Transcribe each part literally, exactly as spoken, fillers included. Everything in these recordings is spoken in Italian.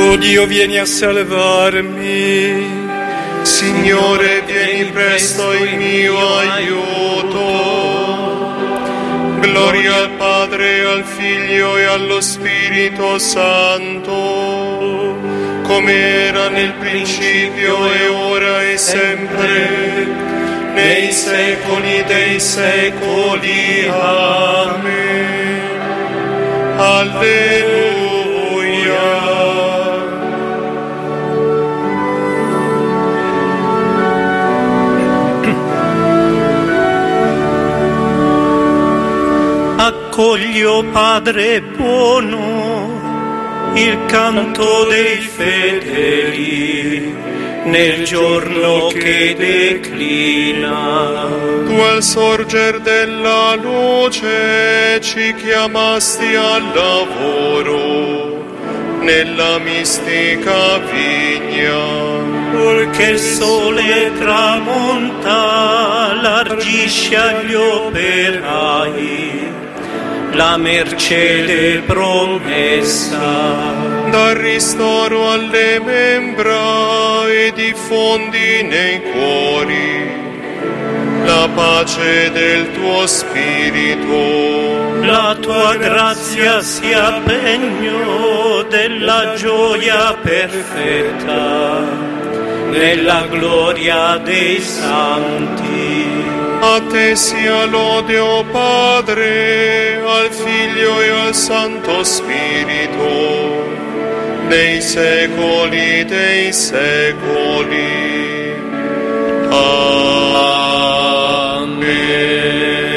Oh Dio, vieni a salvarmi. Signore, vieni presto in mio aiuto. Gloria al Padre, al Figlio e allo Spirito Santo, come era nel principio e ora e sempre, nei secoli dei secoli. Amen. Alleluia. Accoglio, Padre buono, il canto dei fedeli nel giorno che declina. Tu al sorger della luce ci chiamasti al lavoro nella mistica vigna. Perché il sole tramonta, largisce agli operai la mercede promessa. Dal ristoro alle membra e diffondi nei cuori la pace del tuo spirito. La tua grazia sia pegno della gioia perfetta nella gloria dei santi. A te sia lode, o Padre, al Figlio e al Santo Spirito, nei secoli dei secoli. Amen.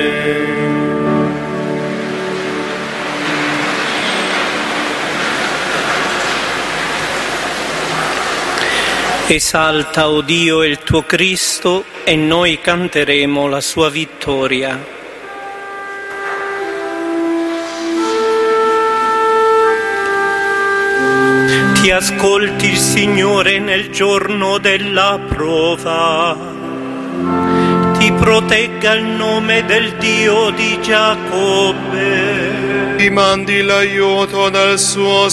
Esalta, o Dio, il tuo Cristo, e noi canteremo la sua vittoria. Ti ascolti il Signore nel giorno della prova, ti protegga il nome del Dio di Giacobbe. Ti mandi l'aiuto dal suo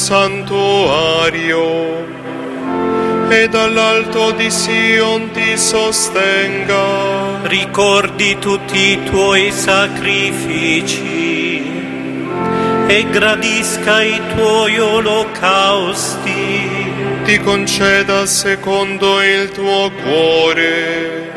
santuario e dall'alto di Sion ti sostenga. Ricordi tutti i tuoi sacrifici e gradisca i tuoi olocausti. Ti conceda secondo il tuo cuore,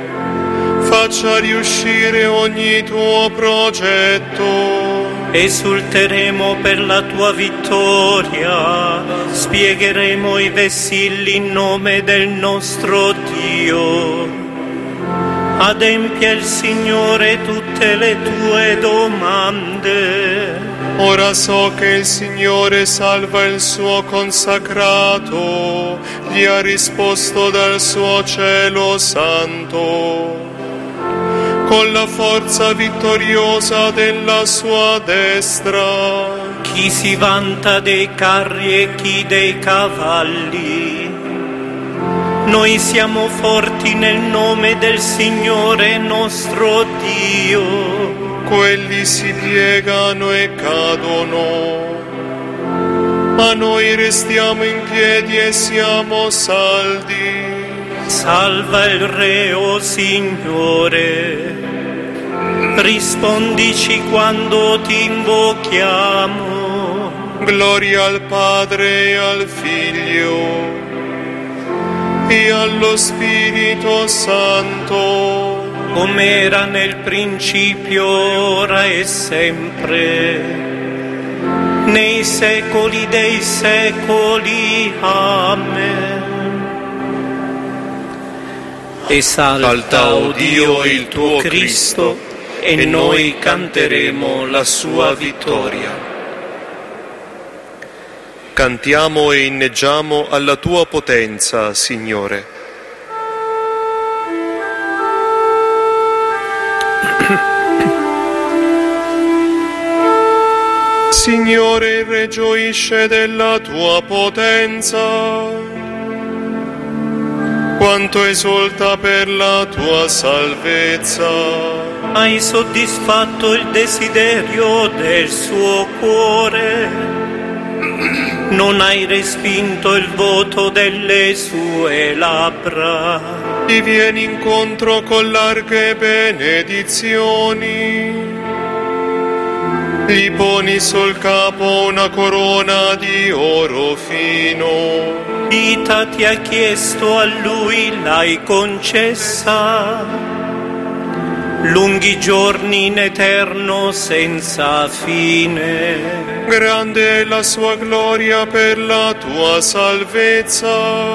faccia riuscire ogni tuo progetto. Esulteremo per la tua vittoria, spiegheremo i vessilli in nome del nostro Dio. Adempia il Signore tutte le tue domande. Ora so che il Signore salva il suo consacrato, gli ha risposto dal suo cielo santo. Con la forza vittoriosa della sua destra. Chi si vanta dei carri e chi dei cavalli. Noi siamo forti nel nome del Signore nostro Dio. Quelli si piegano e cadono, ma noi restiamo in piedi e siamo saldi. Salva il Re, o Signore, rispondici quando ti invochiamo. Gloria al Padre e al Figlio e allo Spirito Santo, come era nel principio, ora e sempre, nei secoli dei secoli. Amen. Esalta, o Dio, il tuo Cristo, e noi canteremo la sua vittoria. Cantiamo e inneggiamo alla tua potenza, Signore. Signore, il Re gioisce della tua potenza. Quanto esulta per la tua salvezza. Hai soddisfatto il desiderio del suo cuore. non hai respinto il voto delle sue labbra. Ti vieni incontro con larghe benedizioni. Gli poni sul capo una corona di oro fino. Vita ti ha chiesto, a lui l'hai concessa. Lunghi giorni in eterno senza fine. Grande è la sua gloria per la tua salvezza.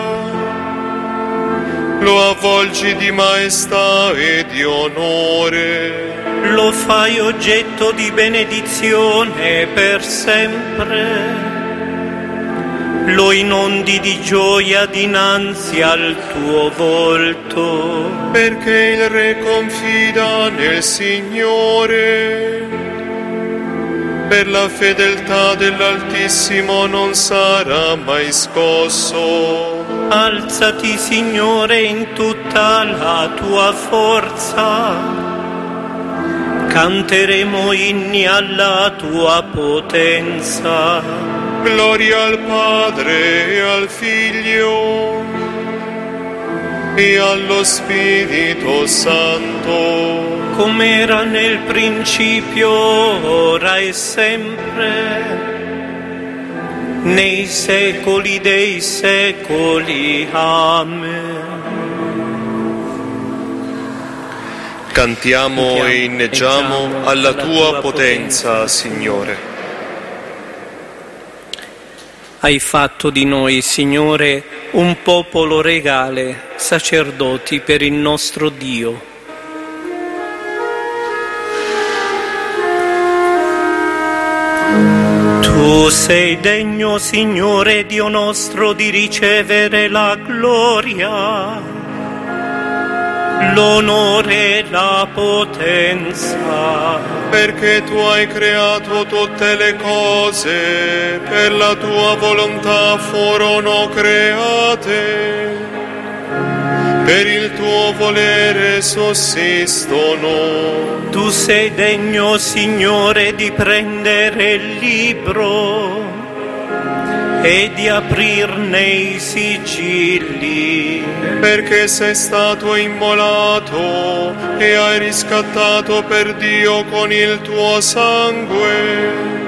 Lo avvolgi di maestà e di onore. Lo fai oggetto di benedizione per sempre. Lo inondi di gioia dinanzi al tuo volto. Perché il Re confida nel Signore. Per la fedeltà dell'Altissimo non sarà mai scosso. Alzati, Signore, in tutta la tua forza. Canteremo inni alla tua potenza. Gloria al Padre e al Figlio e allo Spirito Santo, come era nel principio, ora e sempre, nei secoli dei secoli. Amen. Cantiamo e inneggiamo alla tua potenza, Signore. Hai fatto di noi, Signore, un popolo regale, sacerdoti per il nostro Dio. Tu sei degno, Signore, Dio nostro, di ricevere la gloria, l'onore e la potenza. Perché tu hai creato tutte le cose, per la tua volontà furono create, per il tuo volere sussistono. Tu sei degno, Signore, di prendere il libro e di aprirne i sigilli. Perché sei stato immolato e hai riscattato per Dio con il tuo sangue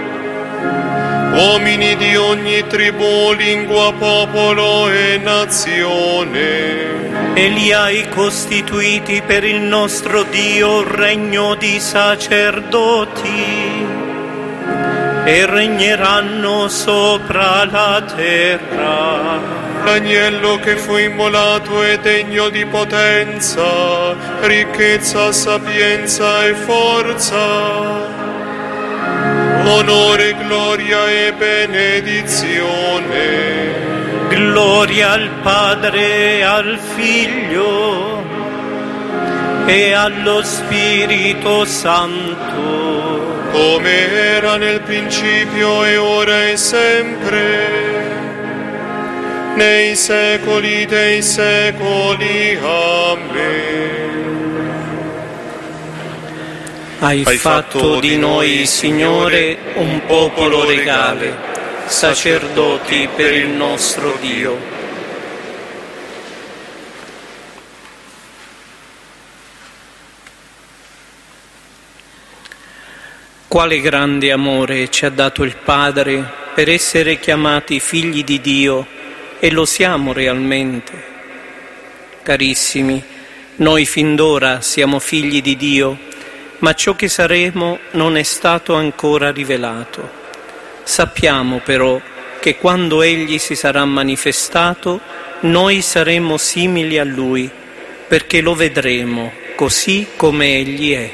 uomini di ogni tribù, lingua, popolo e nazione. E li hai costituiti per il nostro Dio un regno di sacerdoti, e regneranno sopra la terra. L'agnello che fu immolato è degno di potenza, ricchezza, sapienza e forza, onore, gloria e benedizione. Gloria al Padre, al Figlio e allo Spirito Santo, come era nel principio e ora e sempre, nei secoli dei secoli. Amen. Hai, Hai fatto di noi, Signore, un popolo regale, sacerdoti per il nostro Dio. Quale grande amore ci ha dato il Padre per essere chiamati figli di Dio, e lo siamo realmente. Carissimi, noi fin d'ora siamo figli di Dio, ma ciò che saremo non è stato ancora rivelato. Sappiamo però che quando Egli si sarà manifestato, noi saremo simili a Lui, perché lo vedremo così come Egli è.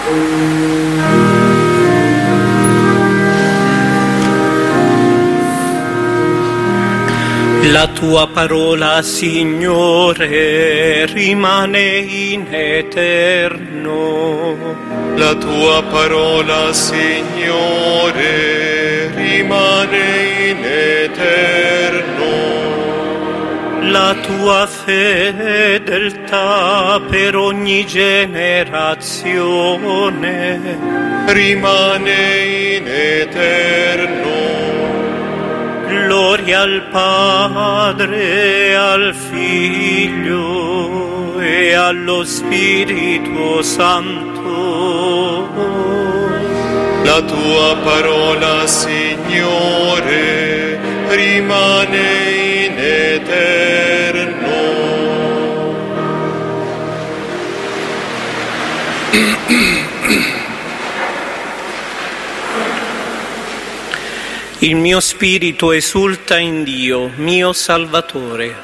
La tua parola, Signore, rimane in eterno. La tua parola, Signore, rimane in eterno. La tua fedeltà per ogni generazione rimane in eterno. Gloria al Padre, al Figlio e allo Spirito Santo. La tua parola, Signore, rimane in eterno. Il mio spirito esulta in Dio, mio Salvatore.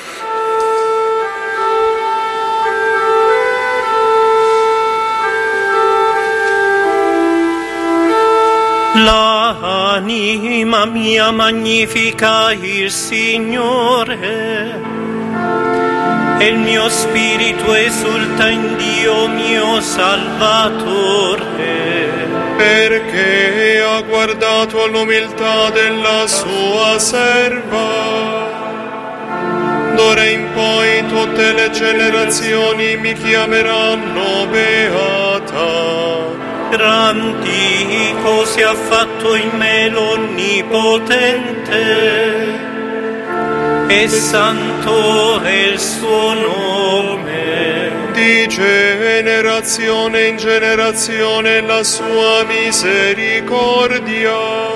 L'anima mia magnifica il Signore, e il mio spirito esulta in Dio, mio Salvatore. Perché ha guardato all'umiltà della sua serva. D'ora in poi tutte le generazioni mi chiameranno beata. Grandi cose ha fatto in me l'Onnipotente, e santo è il suo nome. Di generazione in generazione la sua misericordia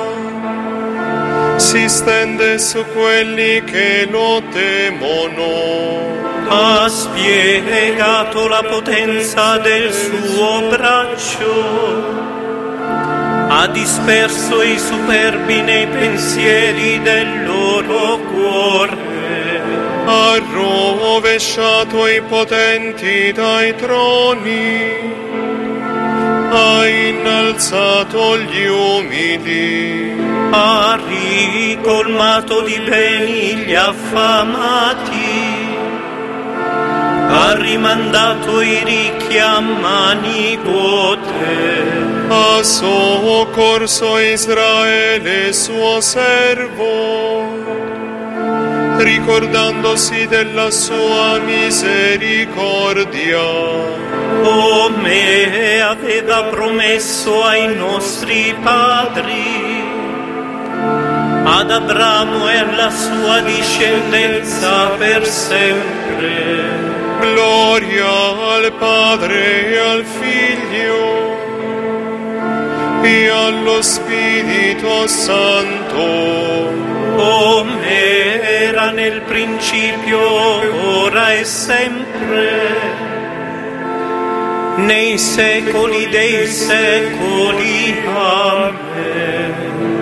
si stende su quelli che lo temono. Ha spiegato la potenza del suo braccio, ha disperso i superbi nei pensieri del loro cuore. Ha rovesciato i potenti dai troni, ha innalzato gli umili, ha ricolmato di beni gli affamati, ha rimandato i ricchi a mani vuote, ha soccorso Israele suo servo, ricordandosi della sua misericordia, come aveva promesso ai nostri padri, ad Abramo e alla sua discendenza per sempre. Gloria al Padre e al Figlio e allo Spirito Santo, come era nel principio, ora e sempre, nei secoli dei secoli. Amen.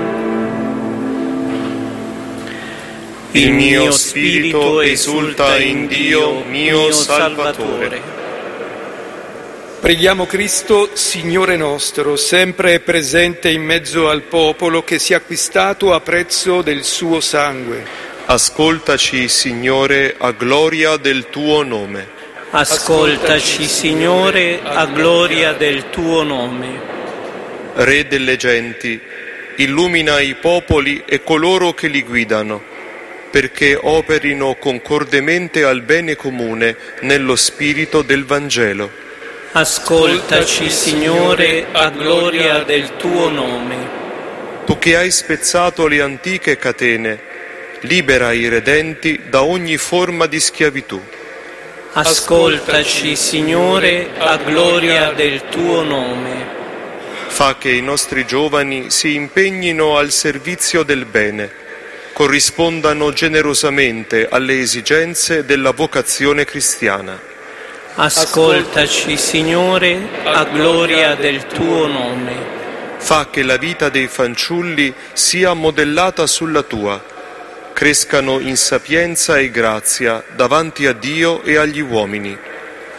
Il mio spirito esulta in Dio, mio Salvatore. Preghiamo Cristo, Signore nostro, sempre presente in mezzo al popolo che si è acquistato a prezzo del suo sangue. Ascoltaci, Signore, a gloria del tuo nome. Ascoltaci, Signore, a gloria del tuo nome. Re delle genti, illumina i popoli e coloro che li guidano, perché operino concordemente al bene comune nello spirito del Vangelo. Ascoltaci, Signore, a gloria del tuo nome. Tu che hai spezzato le antiche catene, libera i redenti da ogni forma di schiavitù. Ascoltaci, Signore, a gloria del tuo nome. Fa che i nostri giovani si impegnino al servizio del bene, corrispondano generosamente alle esigenze della vocazione cristiana. Ascoltaci, Signore, a gloria del tuo nome. Fa che la vita dei fanciulli sia modellata sulla tua, crescano in sapienza e grazia davanti a Dio e agli uomini.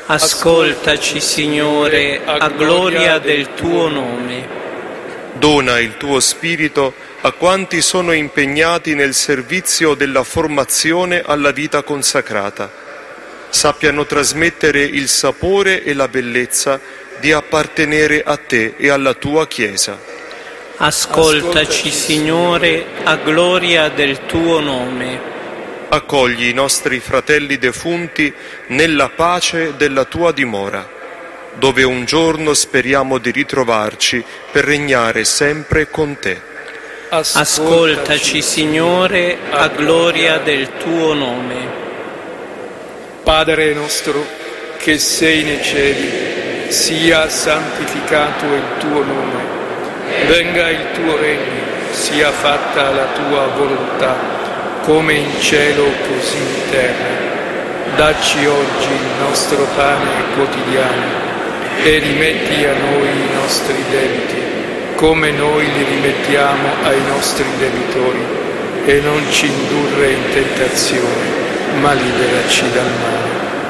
Ascoltaci, Signore, a gloria del tuo nome. Dona il tuo Spirito a quanti sono impegnati nel servizio della formazione alla vita consacrata. Sappiano trasmettere il sapore e la bellezza di appartenere a te e alla tua Chiesa. Ascoltaci, Signore, a gloria del tuo nome. Accogli i nostri fratelli defunti nella pace della tua dimora, dove un giorno speriamo di ritrovarci per regnare sempre con te. Ascoltaci, Signore, a gloria del tuo nome. Padre nostro, che sei nei cieli, sia santificato il tuo nome. Venga il tuo regno, sia fatta la tua volontà, come in cielo così in terra. Dacci oggi il nostro pane quotidiano e rimetti a noi i nostri debiti, come noi li rimettiamo ai nostri debitori, e non ci indurre in tentazione, ma liberaci dal male.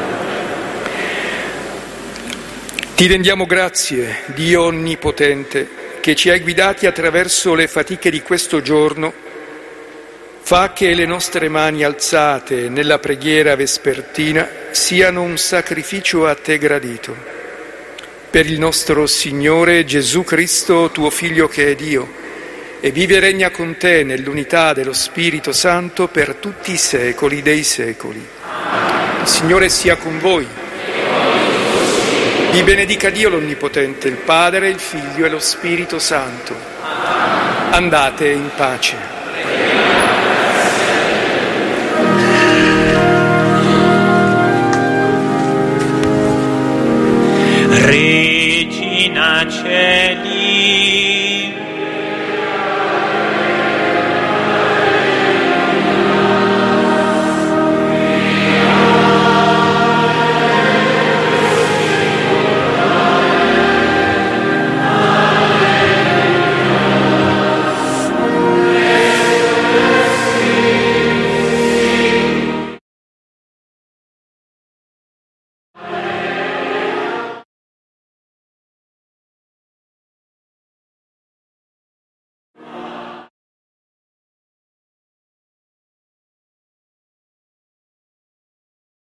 Ti rendiamo grazie, Dio Onnipotente, che ci hai guidati attraverso le fatiche di questo giorno. Fa che le nostre mani alzate nella preghiera vespertina siano un sacrificio a te gradito. Per il nostro Signore Gesù Cristo, tuo Figlio che è Dio, e vive e regna con te nell'unità dello Spirito Santo per tutti i secoli dei secoli. Il Signore sia con voi. Vi benedica Dio l'Onnipotente, il Padre, il Figlio e lo Spirito Santo. Andate in pace. Regina Celi,